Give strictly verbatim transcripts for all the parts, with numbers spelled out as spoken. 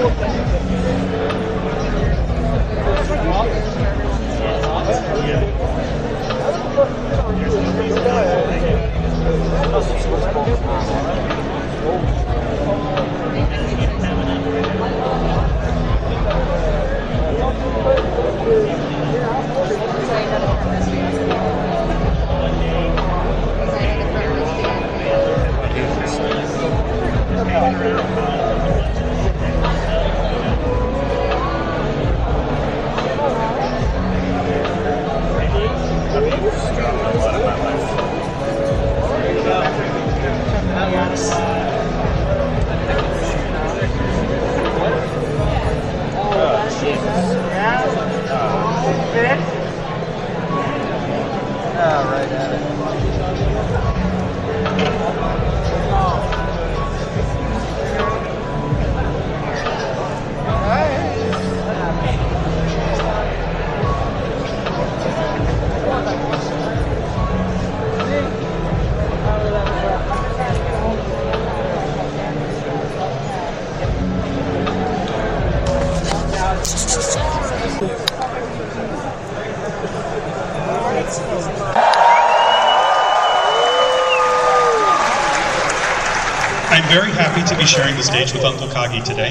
I'm very happy to be sharing the stage with Uncle Kagi today.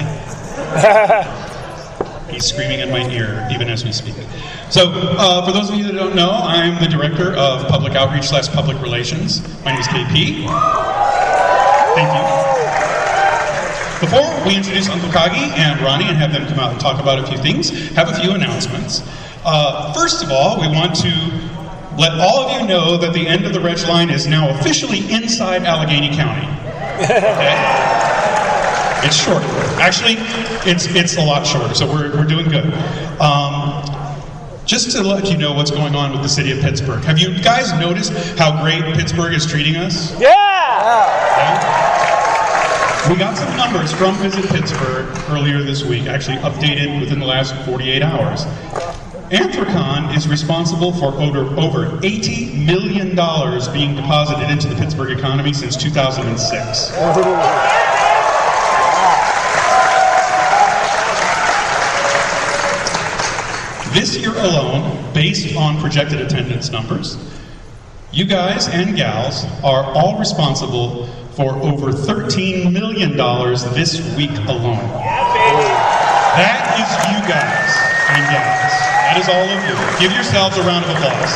He's screaming in my ear even as we speak. So, uh, for those of you that don't know, I'm the director of public outreach slash public relations. My name is K P. Thank you. Before we introduce Uncle Kagi and Ronnie and have them come out and talk about a few things, have a few announcements. Uh, first of all, we want to let all of you know that the end of the Reg Line is now officially inside Allegheny County. Okay? It's short. Actually, it's it's a lot shorter, so we're, we're doing good. Um, just to let you know what's going on with the city of Pittsburgh. Have you guys noticed how great Pittsburgh is treating us? Yeah! Okay? We got some numbers from Visit Pittsburgh earlier this week, actually updated within the last forty-eight hours. Anthrocon is responsible for over, over eighty million dollars being deposited into the Pittsburgh economy since two thousand six. This year alone, based on projected attendance numbers, you guys and gals are all responsible for over thirteen million dollars this week alone. That is you guys and gals. That is all of you. Give yourselves a round of applause.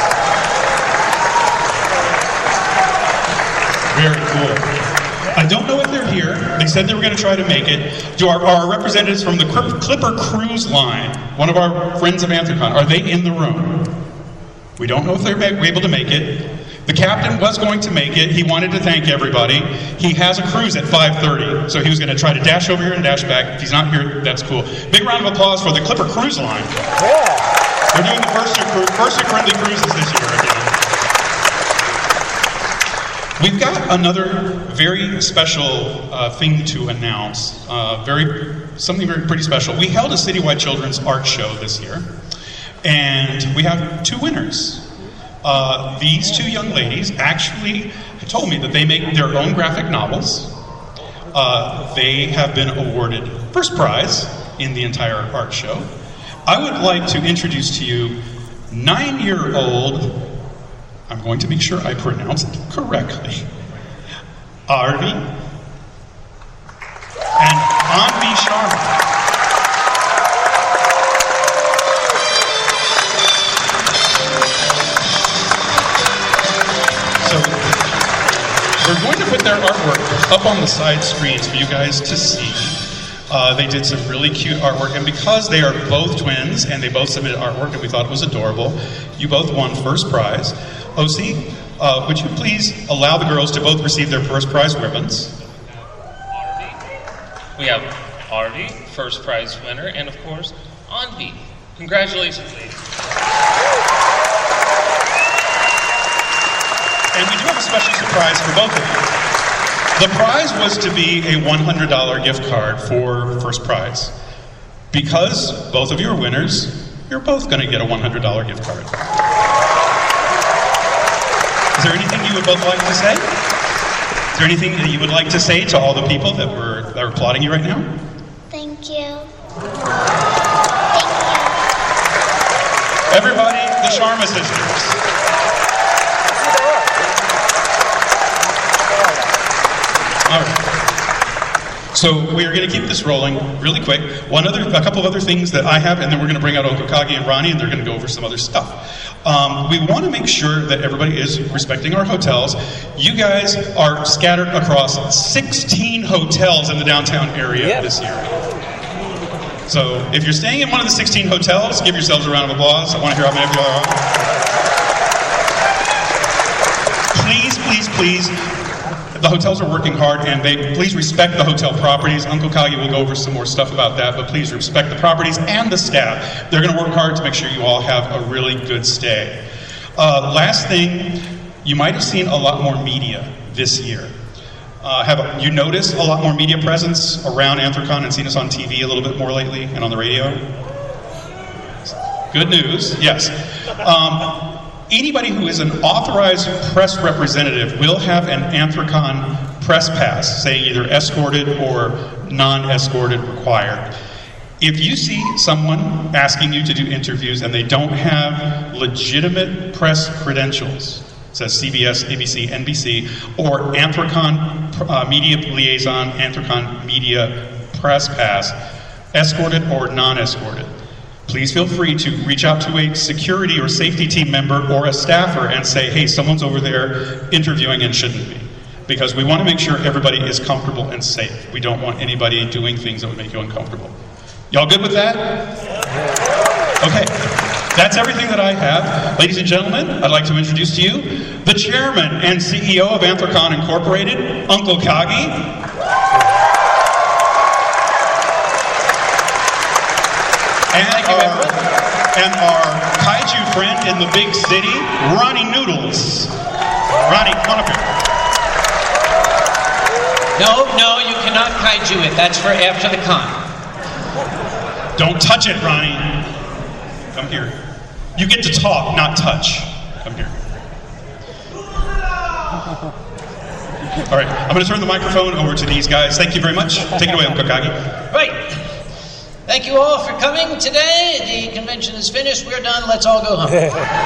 Very cool. I don't know if they're here. They said they were going to try to make it. Do our, our representatives from the Clipper Cruise Line, one of our friends of Anthrocon, are they in the room? We don't know if they're able to make it. The captain was going to make it. He wanted to thank everybody. He has a cruise at five thirty, so he was going to try to dash over here and dash back. If he's not here, that's cool. Big round of applause for the Clipper Cruise Line. Yeah. They're doing the first year, first year friendly cruises this year again. We've got another very special uh, thing to announce. Uh, very something very pretty special. We held a citywide children's art show this year, and we have two winners. Uh, these two young ladies actually told me that they make their own graphic novels. Uh, they have been awarded first prize in the entire art show. I would like to introduce to you nine-year-old, I'm going to make sure I pronounce it correctly, Arvi and Anvi Sharma. We're going to put their artwork up on the side screens for you guys to see. Uh, they did some really cute artwork, and because they are both twins and they both submitted artwork and we thought it was adorable, you both won first prize. O C, uh, would you please allow the girls to both receive their first prize ribbons? We have Arvi, first prize winner, and of course, Anvi. Congratulations, ladies. And we do have a special surprise for both of you. The prize was to be a one hundred dollars gift card for first prize. Because both of you are winners, you're both going to get a one hundred dollars gift card. Is there anything you would both like to say? Is there anything that you would like to say to all the people that were, that are applauding you right now? Thank you. Everybody, the Sharma sisters. All right. So we're going to keep this rolling really quick. One other, a couple of other things that I have, and then we're going to bring out Uncle Kagi and Ronnie, and they're going to go over some other stuff. Um, we want to make sure that everybody is respecting our hotels. You guys are scattered across sixteen hotels in the downtown area yep. this year. So if you're staying in one of the sixteen hotels, give yourselves a round of applause. I want to hear how many of you are. Please, please, please. The hotels are working hard, and they please respect the hotel properties. Uncle Kagi will go over some more stuff about that, but please respect the properties and the staff. They're going to work hard to make sure you all have a really good stay. Uh, last thing, you might have seen a lot more media this year. Uh, have a, you noticed a lot more media presence around Anthrocon and seen us on T V a little bit more lately and on the radio? Good news, yes. Um, Anybody who is an authorized press representative will have an Anthrocon press pass, saying either escorted or non-escorted required. If you see someone asking you to do interviews and they don't have legitimate press credentials, it says C B S, A B C, N B C, or Anthrocon uh, Media Liaison, Anthrocon Media Press Pass, escorted or non-escorted, please feel free to reach out to a security or safety team member or a staffer and say, hey, someone's over there interviewing and shouldn't be. Because we want to make sure everybody is comfortable and safe. We don't want anybody doing things that would make you uncomfortable. Y'all good with that? Okay, that's everything that I have. Ladies and gentlemen, I'd like to introduce to you the chairman and C E O of Anthrocon Incorporated, Uncle Kagi. And our, and our kaiju friend in the big city, Ronnie Noodles. Ronnie, come on up here. No, no, you cannot kaiju it. That's for after the con. Don't touch it, Ronnie. Come here. You get to talk, not touch. Come here. All right, I'm going to turn the microphone over to these guys. Thank you very much. Take it away, Uncle Kagi. Right. Thank you all for coming today. The convention is finished. We're done. Let's all go home.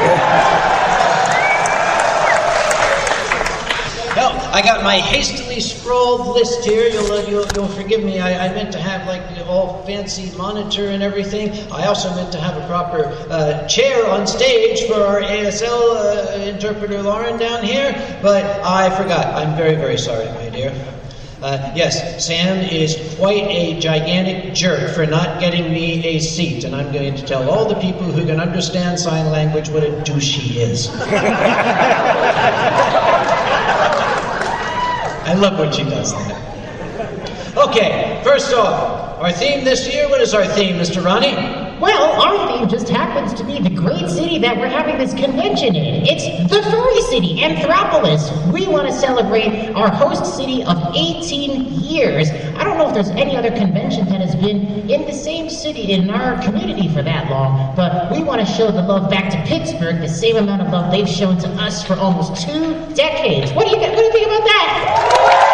No, I got my hastily scrawled list here. You'll, uh, you'll, you'll forgive me. I, I meant to have like the all fancy monitor and everything. I also meant to have a proper uh, chair on stage for our A S L uh, interpreter Lauren down here, but I forgot. I'm very, very sorry, my dear. Uh, yes, Sam is quite a gigantic jerk for not getting me a seat, and I'm going to tell all the people who can understand sign language what a douche he is. I love when she does that. Okay, first off, our theme this year, what is our theme, Mister Ronnie? Well, our theme just happens to be the great city that we're having this convention in. It's the furry city, Anthropolis. We want to celebrate our host city of eighteen years. I don't know if there's any other convention that has been in the same city in our community for that long, but we want to show the love back to Pittsburgh, the same amount of love they've shown to us for almost two decades. What do you, what do you think about that?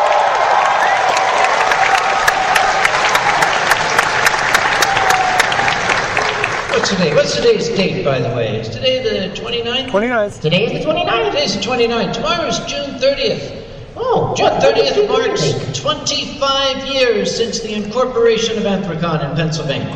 What's today? What's today's date, by the way? Is today the twenty-ninth? twenty-ninth. Today is the twenty-ninth. Today's the twenty-ninth. Tomorrow's June thirtieth. Oh, June thirtieth marks twenty-five years since the incorporation of Anthrocon in Pennsylvania.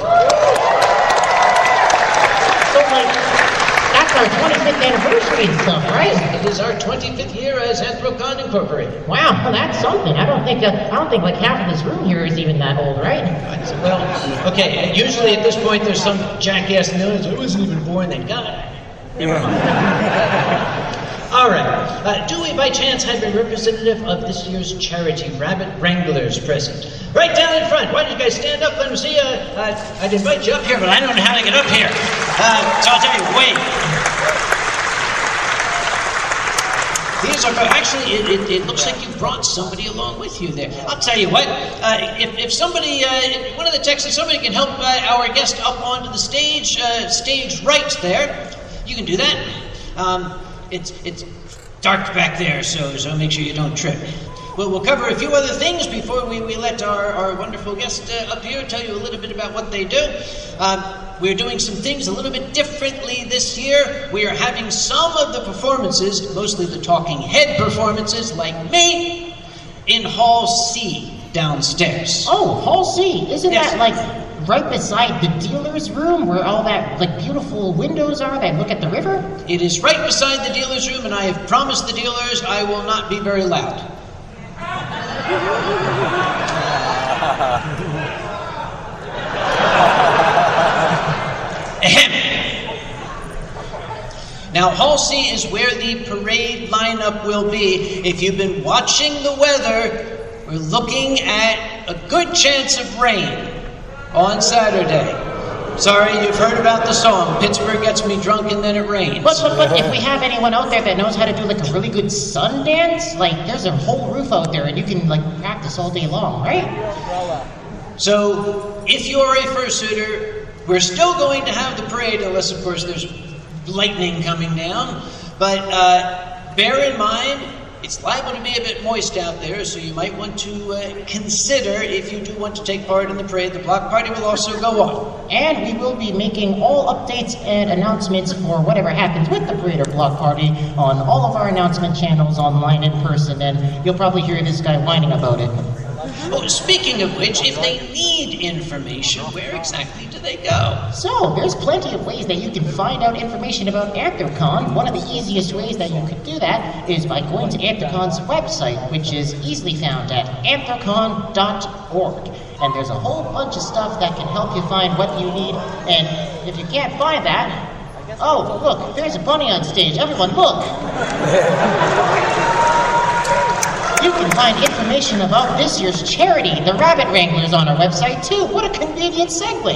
So, like, that's our twenty-fifth anniversary and stuff, right? It is our twenty-fifth year as Anthrocon Incorporated. Wow, well, that's something. I don't think uh, I don't think like half of this room here is even that old, right? Well, okay. Usually at this point, there's some jackass in the audience. I wasn't even born then. God, never mind. All right. Uh, do we by chance have a representative of this year's charity, Rabbit Wranglers, present? Right down in front. Why don't you guys stand up? Let me see. Uh, uh, I'd invite you up here, but I don't know how to get up here. Uh, so I'll tell you, wait. These are actually. It, it, it looks like you brought somebody along with you there. I'll tell you what. Uh, if, if somebody, uh, one of the texts, if somebody can help uh, our guest up onto the stage, uh, stage right there, you can do that. Um, it's it's dark back there, so so make sure you don't trip. we'll, we'll cover a few other things before we, we let our, our wonderful guest uh, up here tell you a little bit about what they do. Um, we're doing some things a little bit differently this year. We are having some of the performances, mostly the talking head performances like me, in Hall C downstairs. Oh, Hall C. Isn't Yes. that like right beside the dealer's room where all that like beautiful windows are that look at the river? It is right beside the dealer's room, and I have promised the dealers I will not be very loud. Now, Hall C is where the parade lineup will be. If you've been watching the weather, we're looking at a good chance of rain on Saturday. Sorry, you've heard about the song, Pittsburgh Gets Me Drunk and Then It Rains. But, but, but if we have anyone out there that knows how to do like a really good sun dance, like there's a whole roof out there and you can like practice all day long, right? So, if you're a fursuiter, we're still going to have the parade, unless, of course, there's lightning coming down. But uh, bear in mind, it's liable to be a bit moist out there, so you might want to uh, consider if you do want to take part in the parade. The block party will also go on. And we will be making all updates and announcements for whatever happens with the parade or block party on all of our announcement channels online in person, and you'll probably hear this guy whining about it. Oh, speaking of which, if they need information, where exactly do they go? So, there's plenty of ways that you can find out information about AntherCon. One of the easiest ways that you could do that is by going to AntherCon's website, which is easily found at anthercon dot org. And there's a whole bunch of stuff that can help you find what you need. And if you can't find that, oh, look, there's a bunny on stage. Everyone, look! You can find information about this year's charity, the Rabbit Wranglers, on our website, too. What a convenient segue.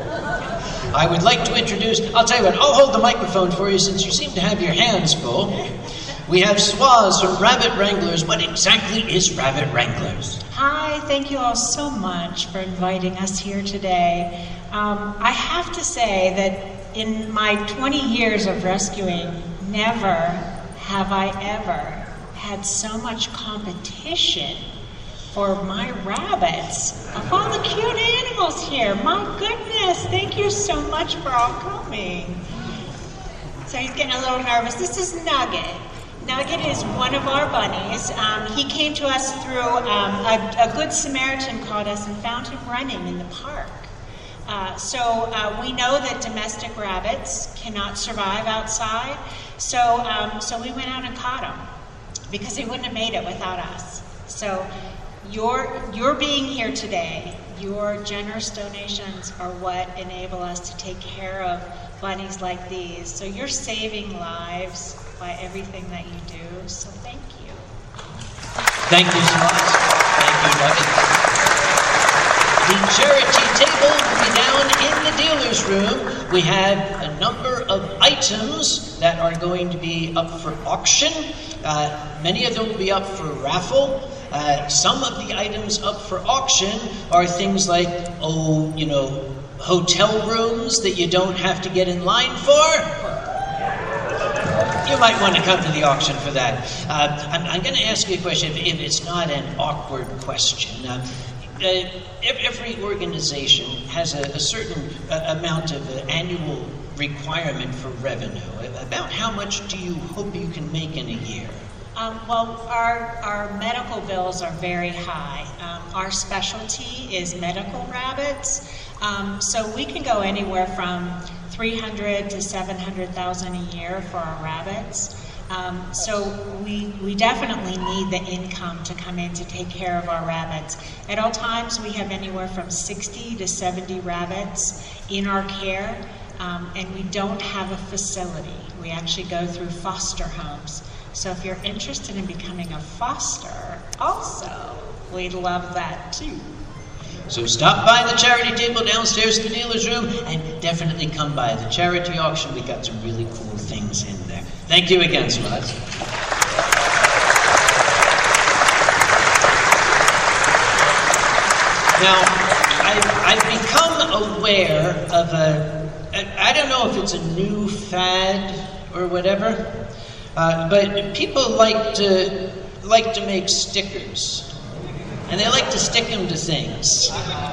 I would like to introduce, I'll tell you what, I'll hold the microphone for you since you seem to have your hands full. We have Swaz from Rabbit Wranglers. What exactly is Rabbit Wranglers? Hi, thank you all so much for inviting us here today. Um, I have to say that in my twenty years of rescuing, never have I ever had so much competition for my rabbits. Of all the cute animals here, my goodness, thank you so much for all coming. So he's getting a little nervous. This is Nugget. Nugget is one of our bunnies. Um, he came to us through, um, a, a good Samaritan called us and found him running in the park. Uh, so uh, we know that domestic rabbits cannot survive outside, so, um, so we went out and caught him, because he wouldn't have made it without us. So your, your being here today, your generous donations are what enable us to take care of bunnies like these. So you're saving lives by everything that you do, so thank you. Thank you so much. Thank you, Nugget. The charity table will be down in the dealer's room. We have a number of items that are going to be up for auction. Uh, many of them will be up for raffle. Uh, some of the items up for auction are things like, oh, you know, hotel rooms that you don't have to get in line for. You might want to come to the auction for that. Uh, I'm, I'm going to ask you a question, if, if it's not an awkward question. Uh, uh, every organization has a, a certain uh, amount of uh, annual requirement for revenue. About how much do you hope you can make in a year? Um, well, our, our medical bills are very high. Um, our specialty is medical rabbits, um, so we can go anywhere from three hundred to seven hundred thousand a year for our rabbits. Um, so we we definitely need the income to come in to take care of our rabbits. At all times, we have anywhere from sixty to seventy rabbits in our care, um, and we don't have a facility. We actually go through foster homes. So if you're interested in becoming a foster, also, we'd love that too. So stop by the charity table downstairs in the dealer's room, and definitely come by the charity auction. We got some really cool things in there. Thank you again, Swaz. Now, I've, I've become aware of a, I don't know if it's a new fad or whatever, uh, but people like to like to make stickers, and they like to stick them to things.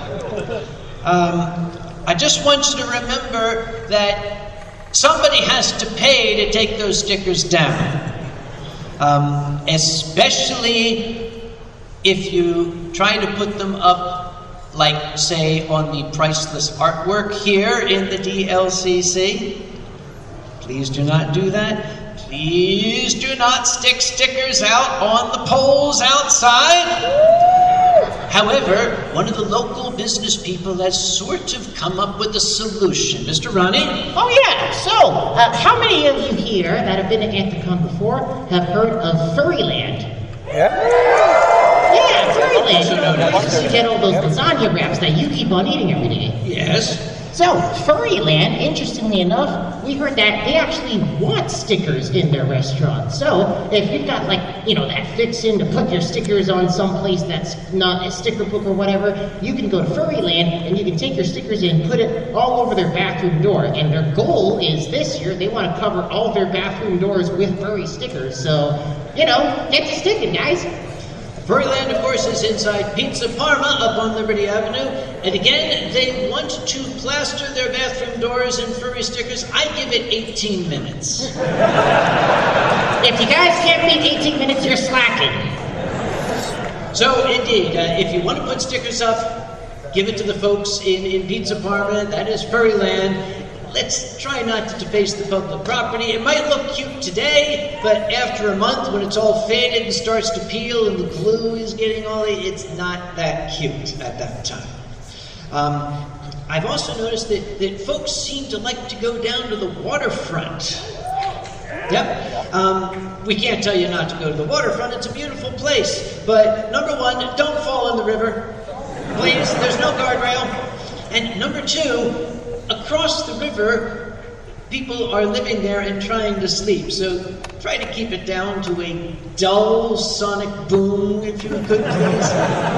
Um, I just want you to remember that somebody has to pay to take those stickers down, um, especially if you try to put them up, like, say, on the priceless artwork here in the D L C C. Please do not do that. Please do not stick stickers out on the poles outside. However, one of the local business people has sort of come up with a solution. Mister Ronnie? Oh, yeah. So, uh, how many of you here that have been to Anthicon before have heard of Furryland? Yeah. Yeah, Furryland. You know, that you get all those lasagna wraps that you keep on eating every day. Yes. So, Furryland, interestingly enough, we heard that they actually want stickers in their restaurant. So, if you've got, like, you know, that fix-in to put your stickers on someplace that's not a sticker book or whatever, you can go to Furryland and you can take your stickers in, put it all over their bathroom door. And their goal is this year, they want to cover all their bathroom doors with furry stickers. So, you know, get to sticking, guys. Furryland, of course, is inside Pizza Parma up on Liberty Avenue. And again, they want to plaster their bathroom doors in furry stickers. I give it eighteen minutes. If you guys can't beat eighteen minutes, you're slacking. So, indeed, uh, if you want to put stickers up, give it to the folks in, in Pizza Parma. That is Furryland. Let's try not to deface the public property. It might look cute today, but after a month, when it's all faded and starts to peel and the glue is getting all, it's not that cute at that time. Um, I've also noticed that, that folks seem to like to go down to the waterfront. Yep. Um, we can't tell you not to go to the waterfront. It's a beautiful place. But number one, don't fall in the river. Please, there's no guardrail. And number two, across the river, people are living there and trying to sleep. So try to keep it down to a dull sonic boom, if you could, please.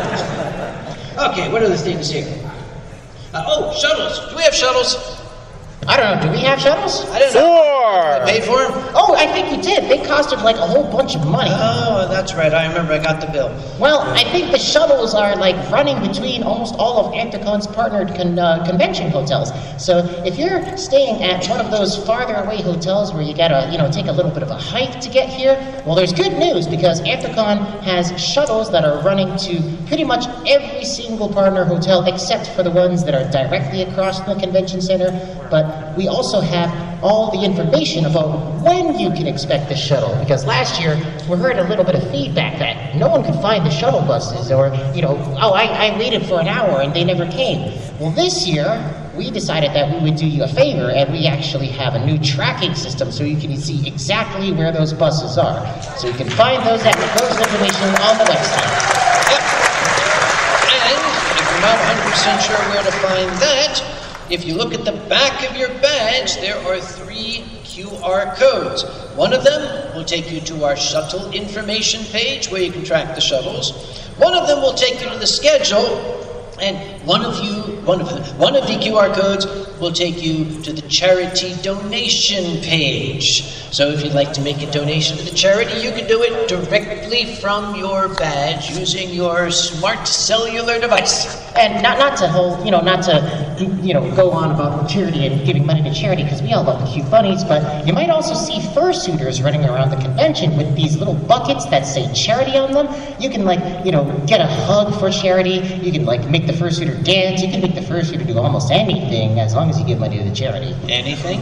Okay, what are the things here? Uh, oh, shuttles. Do we have shuttles? I don't know. Do we have shuttles? I don't know. Four! Did we pay for them? Oh, I think we did. They costed like a whole bunch of money. Oh, that's right. I remember I got the bill. Well, I think the shuttles are like running between almost all of Anticon's partnered con- uh, convention hotels. So if you're staying at one of those farther away hotels where you gotta, you know, take a little bit of a hike to get here, well, there's good news because Anticon has shuttles that are running to pretty much every single partner hotel except for the ones that are directly across the convention center. But we also have all the information about when you can expect the shuttle, because last year we heard a little bit of feedback that no one could find the shuttle buses, or, you know, oh, I, I waited for an hour and they never came. Well, this year we decided that we would do you a favor, and we actually have a new tracking system so you can see exactly where those buses are. So you can find those, those information on the website. Yep. And if you're not one hundred percent sure where to find that, if you look at the back of your badge, there are three Q R codes. One of them will take you to our shuttle information page where you can track the shuttles. One of them will take you to the schedule, and one of you, one of the, one of the Q R codes will take you to the charity donation page. So if you'd like to make a donation to the charity, you can do it directly from your badge using your smart cellular device. And not not to hold, you know, not to, you know, go on about charity and giving money to charity, because we all love the cute bunnies, but you might also see fursuiters running around the convention with these little buckets that say charity on them. You can, like, you know, get a hug for charity. You can, like, make the fursuiter dance. You can make the fursuiter do almost anything as long as you give money to the charity. Anything?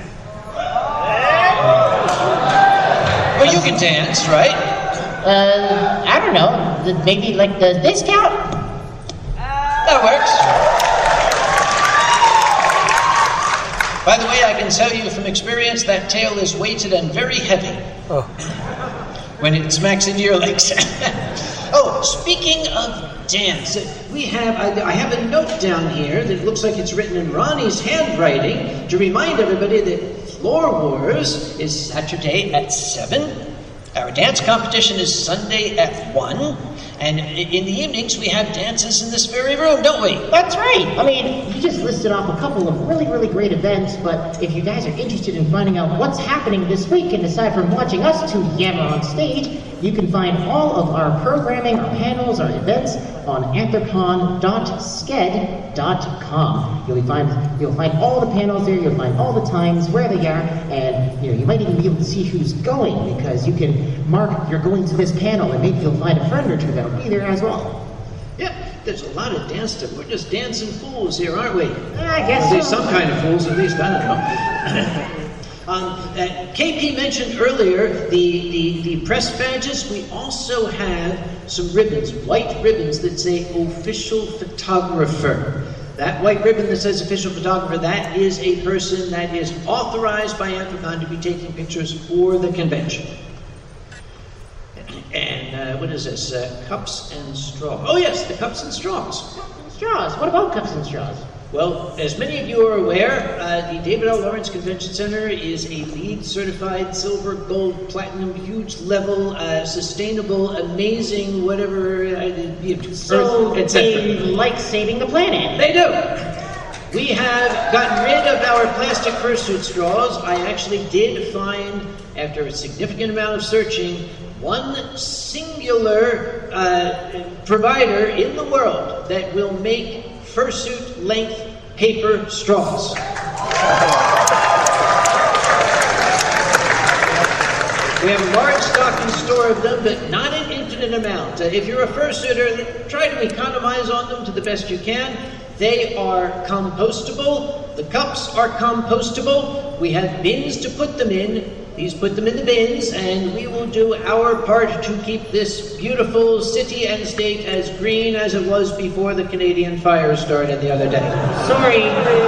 Well, you can dance, right? Uh, I don't know. Maybe, like, the discount? That works. By the way, I can tell you from experience that tail is weighted and very heavy. Oh. When it smacks into your legs. Oh, speaking of dance, we have, I, I have a note down here that looks like it's written in Ronnie's handwriting to remind everybody that Floor Wars is Saturday at seven. Our dance competition is Sunday at one. And in the evenings, we have dances in this very room, don't we? That's right. I mean, you just listed off a couple of really, really great events, but if you guys are interested in finding out what's happening this week, and aside from watching us two yammer on stage, you can find all of our programming, our panels, our events on anthrocon dot sked dot com. You'll find you'll find all the panels there. You'll find all the times where they are, and you know you might even be able to see who's going because you can mark you're going to this panel, and maybe you'll find a friend or two that'll be there as well. Yep, there's a lot of dance stuff. We're just dancing fools here, aren't we? I guess At least so. some kind of fools, at least, I don't know. um, uh, K P mentioned earlier the, the, the press badges. We also have some ribbons, white ribbons that say official photographer. That white ribbon that says official photographer, that is a person that is authorized by Anthrocon to be taking pictures for the convention. And uh, what is this? Uh, cups and straws. Oh yes, the cups and straws. Straws. What about cups and straws? Well, as many of you are aware, uh, the David L. Lawrence Convention Center is a LEED certified silver, gold, platinum, huge level, uh, sustainable, amazing, whatever, uh, So Earth, et they cetera. like saving the planet. They do. We have gotten rid of our plastic fursuit straws. I actually did find, after a significant amount of searching, one singular uh, provider in the world that will make fursuit length paper straws. We have a large stocking store of them, but not an infinite amount. Uh, if you're a fursuiter, try to economize on them to the best you can. They are compostable. The cups are compostable. We have bins to put them in. Please put them in the bins, and we will do our part to keep this beautiful city and state as green as it was before the Canadian fire started the other day. Sorry.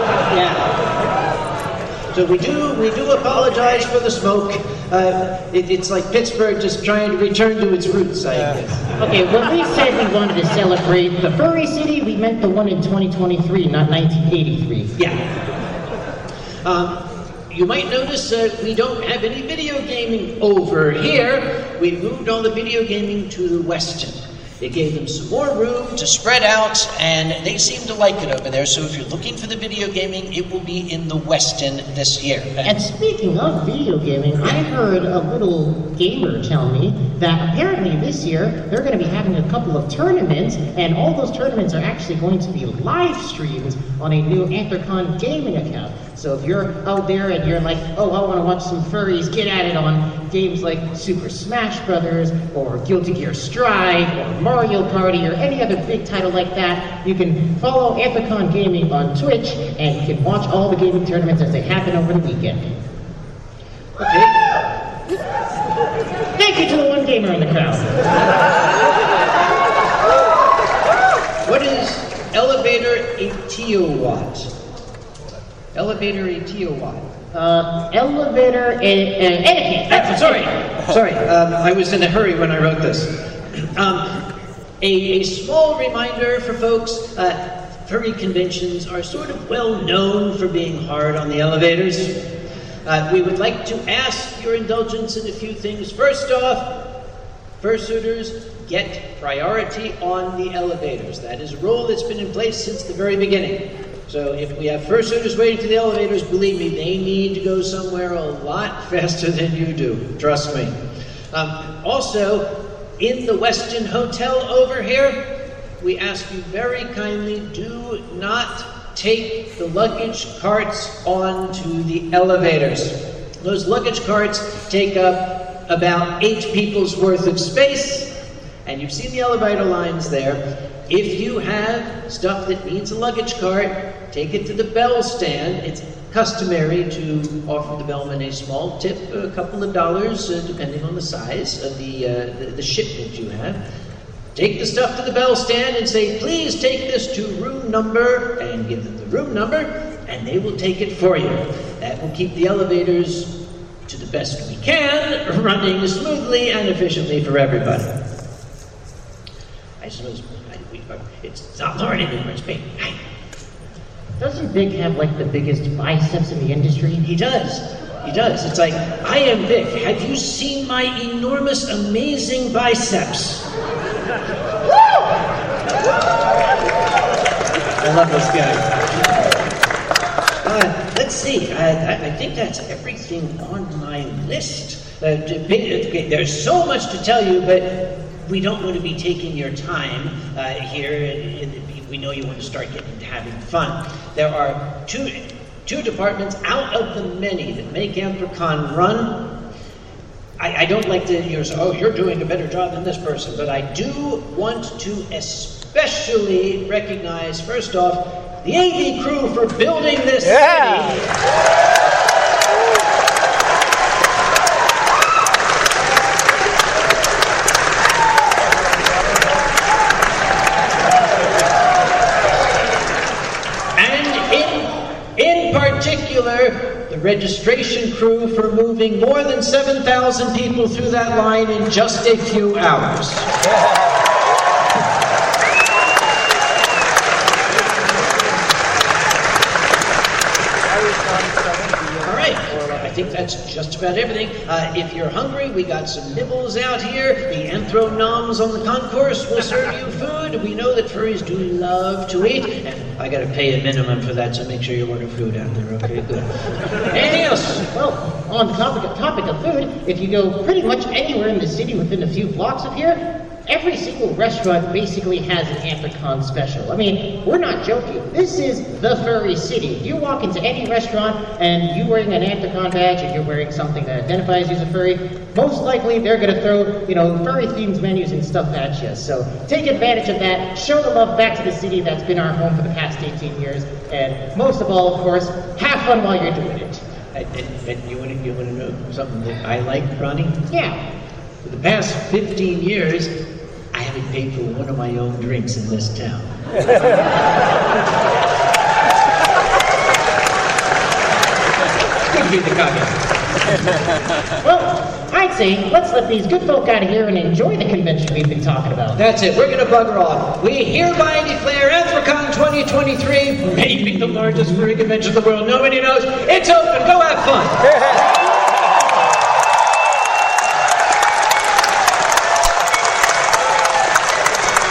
Yeah. So we do we do apologize for the smoke. Uh, it, it's like Pittsburgh just trying to return to its roots, I guess. Okay, when we said we wanted to celebrate the furry city, we meant the one in twenty twenty-three, not nineteen eighty-three. Yeah. Um, You might notice uh, we don't have any video gaming over here. We moved all the video gaming to the Westin. It gave them some more room to spread out, and they seem to like it over there. So if you're looking for the video gaming, it will be in the Westin this year. And speaking of video gaming, I heard a little gamer tell me that apparently this year they're going to be having a couple of tournaments, and all those tournaments are actually going to be live streamed on a new Anthrocon gaming account. So if you're out there and you're like, oh, I want to watch some furries get at it on games like Super Smash Brothers or Guilty Gear Strive or Mario Party or any other big title like that, you can follow Anthrocon Gaming on Twitch and you can watch all the gaming tournaments as they happen over the weekend. Okay. Thank you to the one gamer in the crowd. What is elevator eighty-watt? Elevator eighty-watt. Uh, elevator and uh, etiquette. That's Sorry, sorry. Um, I was in a hurry when I wrote this. Um, a, a small reminder for folks, uh, furry conventions are sort of well known for being hard on the elevators. Uh, we would like to ask your indulgence in a few things. First off, fursuiters get priority on the elevators. That is a rule that's been in place since the very beginning. So if we have fursuiters waiting for the elevators, believe me, they need to go somewhere a lot faster than you do. Trust me. Um, also, in the Westin Hotel over here, we ask you very kindly, do not take the luggage carts onto the elevators. Those luggage carts take up about eight people's worth of space, and you've seen the elevator lines there. If you have stuff that needs a luggage cart, take it to the bell stand. It's customary to offer the bellman a small tip, a couple of dollars, uh, depending on the size of the, uh, the, the shipment you have. Take the stuff to the bell stand and say, please take this to room number, and give them the room number, and they will take it for you. That will keep the elevators, to the best we can, running smoothly and efficiently for everybody. I suppose it's not Lauren anymore, it's me. Hi. Doesn't Vic have like the biggest biceps in the industry? He does. He does. It's like, I am Vic. Have you seen my enormous, amazing biceps? I love those guys. Uh, let's see. I, I think that's everything on my list. Uh, there's so much to tell you, but we don't want to be taking your time uh, here. And, and we know you want to start getting to having fun. There are two two departments out of the many that make Anthrocon run. I, I don't like to you know, say, oh, you're doing a better job than this person, but I do want to especially recognize, first off, the A V crew for building this yeah. city. The registration crew for moving more than seven thousand people through that line in just a few hours. All right, well, I think that's just about everything. Uh, if you're hungry, we got some nibbles out here. The Anthronoms on the concourse will serve you food. We know that furries do love to eat, and I got to pay a minimum for that, so make sure you order food out there. Okay, good. Anything else? Well, on the topic of, topic of food, if you go pretty much anywhere in the city within a few blocks of here, every single restaurant basically has an Anthrocon special. I mean, we're not joking. This is the furry city. You walk into any restaurant and you're wearing an Anthrocon badge and you're wearing something that identifies you as a furry, most likely they're going to throw, you know, furry-themed menus and stuff at you. So take advantage of that. Show the love back to the city that's been our home for the past eighteen years. And most of all, of course, have fun while you're doing it. And, and, and you want to you want to know something that I like, Ronnie? Yeah. For the past fifteen years, I haven't paid for one of my own drinks in this town. Good the copy. Well, I'd say let's let these good folk out of here and enjoy the convention we've been talking about. That's it. We're going to bugger off. We hereby declare Anthrocon twenty twenty-three maybe the largest furry convention in the world. Nobody knows. It's open. Go have fun.